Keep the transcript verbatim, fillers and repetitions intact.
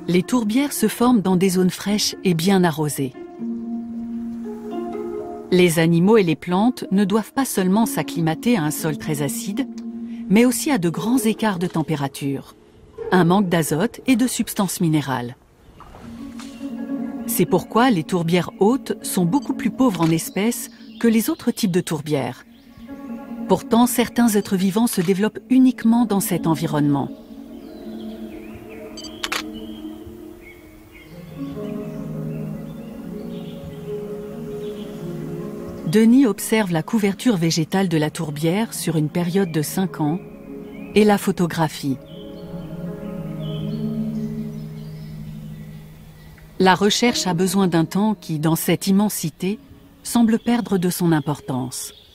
Les tourbières se forment dans des zones fraîches et bien arrosées. Les animaux et les plantes ne doivent pas seulement s'acclimater à un sol très acide, mais aussi à de grands écarts de température, un manque d'azote et de substances minérales. C'est pourquoi les tourbières hautes sont beaucoup plus pauvres en espèces que les autres types de tourbières. Pourtant, certains êtres vivants se développent uniquement dans cet environnement. Denis observe la couverture végétale de la tourbière sur une période de cinq ans et la photographie. La recherche a besoin d'un temps qui, dans cette immensité, semble perdre de son importance.